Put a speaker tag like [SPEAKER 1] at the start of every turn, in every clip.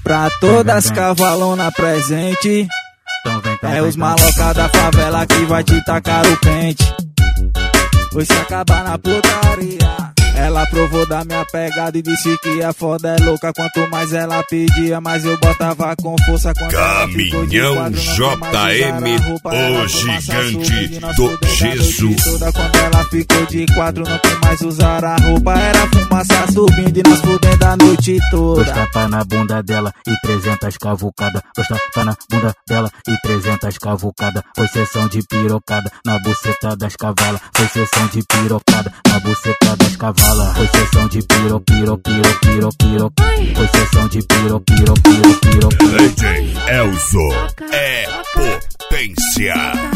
[SPEAKER 1] Pra todas cavalona presente, é os maloca da favela que vai te tacar o pente. Foi se acabar na putaria. Ela provou da minha pegada e disse que a foda é louca. Quanto mais ela pedia, mais eu botava com força.
[SPEAKER 2] Caminhão JM, o gigante do gesso.
[SPEAKER 1] Quando ela ficou de quatro, não tem mais usar a roupa. Era fumaça subindo e nós fudendo a noite toda.
[SPEAKER 3] 2 tapas na bunda dela e 300 cavucada. 2 tapas na bunda dela e 300 cavucada. Foi sessão de pirocada na buceta das cavalas. Foi sessão de pirocada na buceta das cavalas. Foi sessão de piro. Foi sessão de piro.
[SPEAKER 2] DJ Elzo é potência.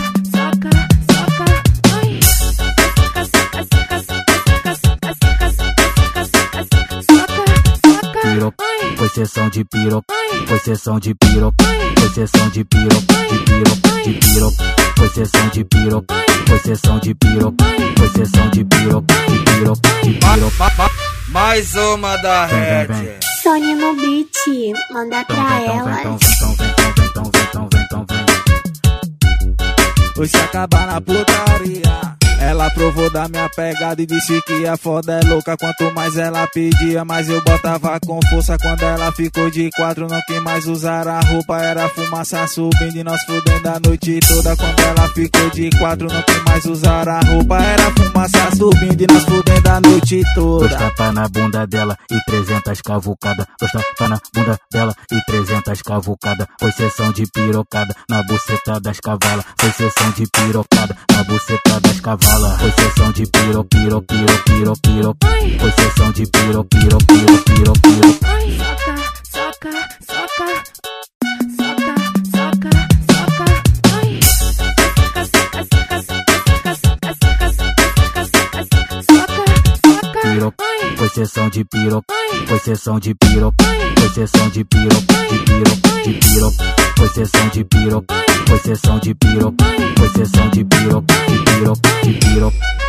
[SPEAKER 3] Foi sessão de piro. Foi sessão de piro. Foi sessão de piro. Foi sessão de piro. Foi sessão de piro. Foi sessão de piro.
[SPEAKER 1] Mais uma da Red.
[SPEAKER 4] Sony no beat, manda pra ela.
[SPEAKER 1] Foi se acabar na putaria. Ela provou da minha pegada e disse que a foda é louca. Quanto mais ela pedia, mais eu botava com força. Quando ela ficou de quatro, não quis mais usar a roupa. Era fumaça subindo e nós fudendo a noite toda. Quando ela ficou de quatro, não quis mais usar a roupa. Era fumaça subindo e nós fudendo a noite toda.
[SPEAKER 3] 2 tapas na bunda dela e 300 cavucada. 2 tapas na bunda dela e 300 cavucada. Foi sessão de pirocada na buceta das cavalas. Foi sessão de pirocada na buceta das cavalas. Foi sessão de piro. Foi sessão de piro. Foi sessão de piro. Foi sessão de piro. Foi sessão de piro. Foi sessão de piro. Foi sessão de piro. Foi sessão de piro.